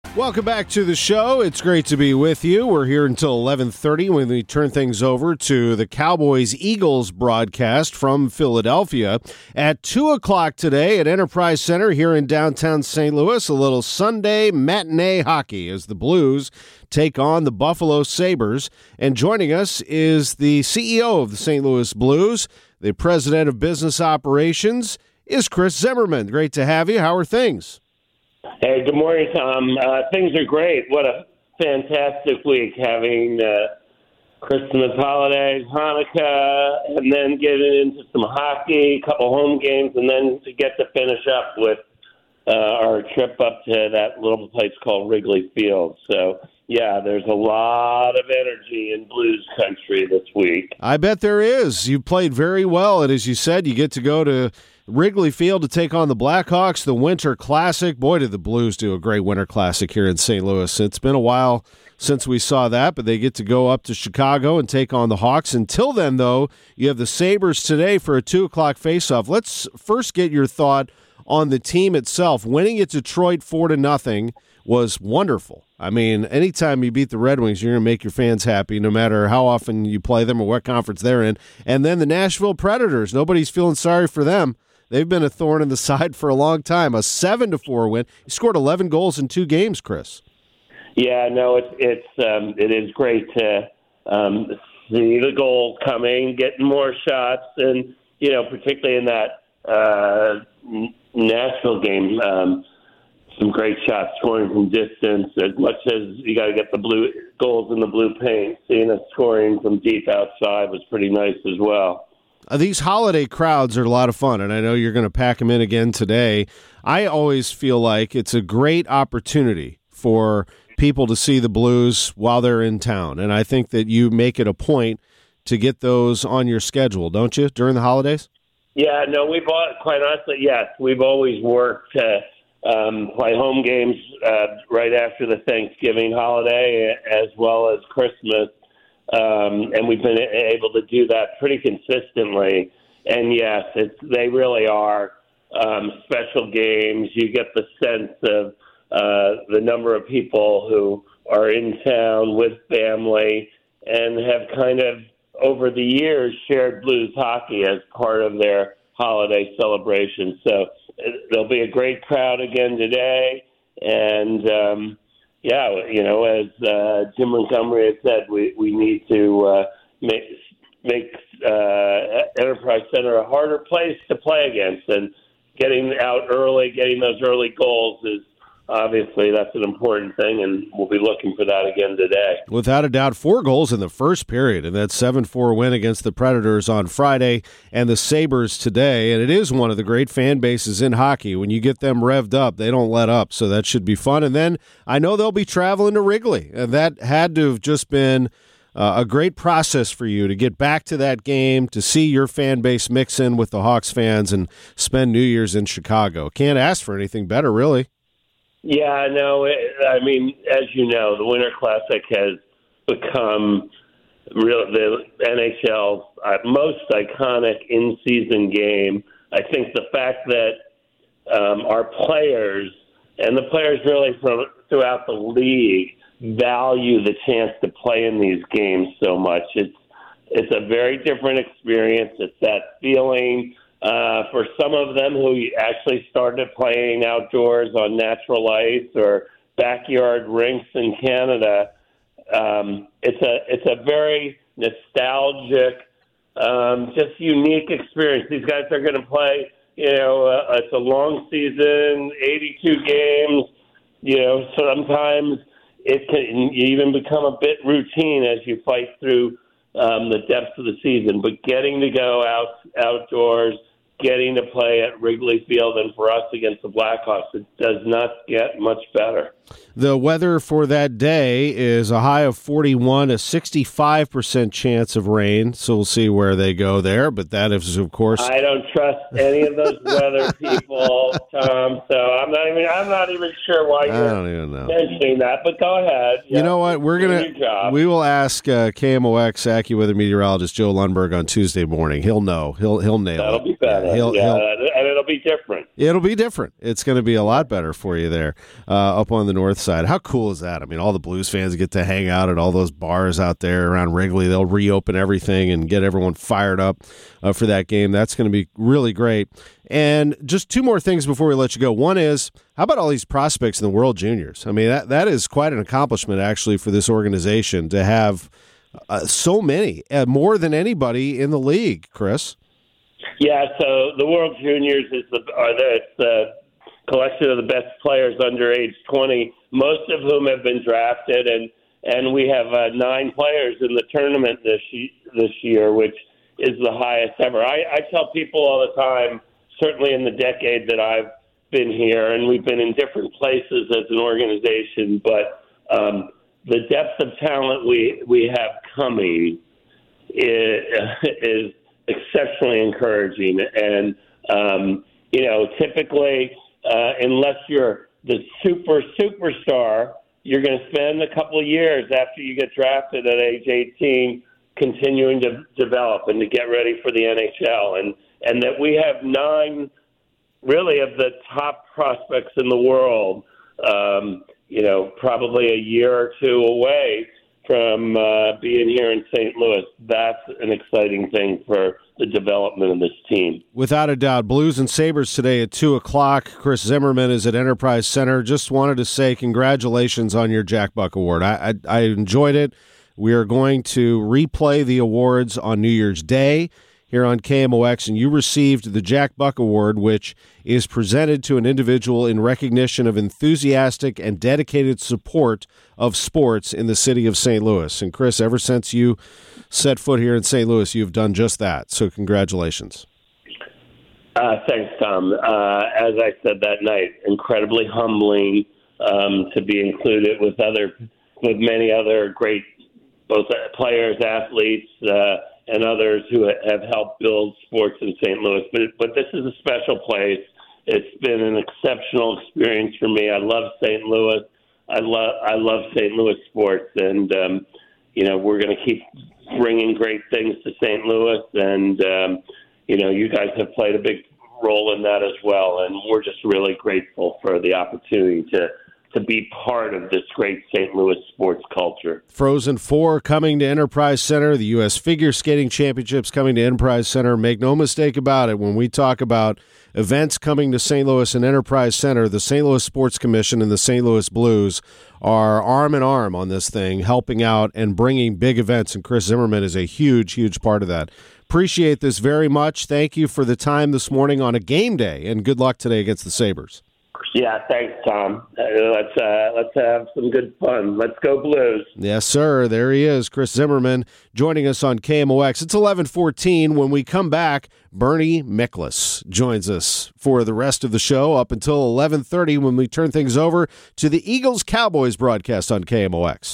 Welcome back to the show. It's great to be with you. We're here until 11:30 when we turn things over to the Cowboys-Eagles broadcast from Philadelphia. At 2 o'clock today at Enterprise Center here in downtown St. Louis, a little Sunday matinee hockey as the Blues take on the Buffalo Sabres. And joining us is the CEO of the St. Louis Blues, the president of business operations, is Chris Zimmerman. Great to have you. How are things? Hey, good morning, Tom. Things are great. What a fantastic week having Christmas holidays, Hanukkah, and then getting into some hockey, a couple home games, and then to get to finish up with our trip up to that little place called Wrigley Field. So, yeah, there's a lot of energy in Blues country this week. I bet there is. You played very well, and as you said, you get to go to Wrigley Field to take on the Blackhawks, the Winter Classic. Boy, did the Blues do a great Winter Classic here in St. Louis. It's been a while since we saw that, but they get to go up to Chicago and take on the Hawks. Until then, though, you have the Sabres today for a 2 o'clock faceoff. Let's first get your thought on the team itself. Winning at Detroit 4-0 was wonderful. I mean, anytime you beat the Red Wings, you're going to make your fans happy, no matter how often you play them or what conference they're in. And then the Nashville Predators, nobody's feeling sorry for them. They've been a thorn in the side for a long time. A 7-4 win. He scored 11 goals in 2 games, Chris. Yeah, no, it is great to see the goal coming, getting more shots, and particularly in that Nashville game, some great shots, scoring from distance. As much as you got to get the blue goals in the blue paint, seeing us scoring from deep outside was pretty nice as well. These holiday crowds are a lot of fun, and I know you're going to pack them in again today. I always feel like it's a great opportunity for people to see the Blues while they're in town, and I think that you make it a point to get those on your schedule, don't you, during the holidays? Yeah, no, quite honestly, yes. We've always worked to play home games right after the Thanksgiving holiday as well as Christmas. And we've been able to do that pretty consistently. And yes, they really are special games. You get the sense of the number of people who are in town with family and have kind of, over the years, shared Blues hockey as part of their holiday celebration. So there'll be a great crowd again today. And, as Jim Montgomery has said, we need to make Enterprise Center a harder place to play against. And getting out early, getting those early goals is obviously that's an important thing, and we'll be looking for that again today. Without a doubt, 4 goals in the first period, and that 7-4 win against the Predators on Friday and the Sabres today. And it is one of the great fan bases in hockey. When you get them revved up, they don't let up, so that should be fun. And then I know they'll be traveling to Wrigley, and that had to have just been a great process for you to get back to that game, to see your fan base mix in with the Hawks fans and spend New Year's in Chicago. Can't ask for anything better, really. Yeah, no, I mean, as you know, the Winter Classic has become the NHL's most iconic in-season game. I think the fact that our players, and the players really from throughout the league, value the chance to play in these games so much. It's a very different experience. It's that feeling for some of them who actually started playing outdoors on natural ice or backyard rinks in Canada. It's a very nostalgic, just unique experience. These guys are going to play. It's a long season, 82 games. Sometimes it can even become a bit routine as you fight through the depths of the season. But getting to go outdoors, getting to play at Wrigley Field, and for us against the Blackhawks, it does not get much better. The weather for that day is a high of 41, a 65% chance of rain, so we'll see where they go there, but that is, of course... I don't trust any of those weather people, Tom, so I'm not even sure why you're mentioning that, but go ahead. You know what? We will ask KMOX AccuWeather meteorologist Joe Lundberg on Tuesday morning. He'll know. He'll nail it. That'll be better. And it'll be different. It'll be different. It's going to be a lot better for you there up on the north side. How cool is that? I mean, all the Blues fans get to hang out at all those bars out there around Wrigley. They'll reopen everything and get everyone fired up for that game. That's going to be really great. And just two more things before we let you go. One is, how about all these prospects in the World Juniors? I mean, that is quite an accomplishment, actually, for this organization to have so many, more than anybody in the league, Chris. Yeah, so the World Juniors is the collection of the best players under age 20, most of whom have been drafted, and we have 9 players in the tournament this year, which is the highest ever. I tell people all the time, certainly in the decade that I've been here, and we've been in different places as an organization, but the depth of talent we have coming is exceptionally encouraging. And, typically, unless you're the superstar, you're going to spend a couple of years after you get drafted at age 18 continuing to develop and to get ready for the NHL. And that we have 9 really of the top prospects in the world, probably a year or two away from being here in St. Louis. That's an exciting thing for the development of this team. Without a doubt. Blues and Sabres today at 2 o'clock. Chris Zimmerman is at Enterprise Center. Just wanted to say congratulations on your Jack Buck Award. I enjoyed it. We are going to replay the awards on New Year's Day here on KMOX, and you received the Jack Buck Award, which is presented to an individual in recognition of enthusiastic and dedicated support of sports in the city of St. Louis. And Chris, ever since you set foot here in St. Louis, you've done just that. So congratulations. Thanks, Tom. As I said that night, incredibly humbling to be included with many other great both players, athletes, and others who have helped build sports in St. Louis. But this is a special place. It's been an exceptional experience for me. I love St. Louis. I love St. Louis sports, and we're going to keep bringing great things to St. Louis. And you guys have played a big role in that as well. And we're just really grateful for the opportunity to be part of this great St. Louis sports culture. Frozen 4 coming to Enterprise Center. The U.S. Figure Skating Championships coming to Enterprise Center. Make no mistake about it, when we talk about events coming to St. Louis and Enterprise Center, the St. Louis Sports Commission and the St. Louis Blues are arm in arm on this thing, helping out and bringing big events, and Chris Zimmerman is a huge, huge part of that. Appreciate this very much. Thank you for the time this morning on a game day, and good luck today against the Sabres. Yeah, thanks, Tom. Let's have some good fun. Let's go Blues. Yes, sir. There he is, Chris Zimmerman, joining us on KMOX. It's 11:14. When we come back, Bernie Miklasz joins us for the rest of the show up until 11:30 when we turn things over to the Eagles-Cowboys broadcast on KMOX.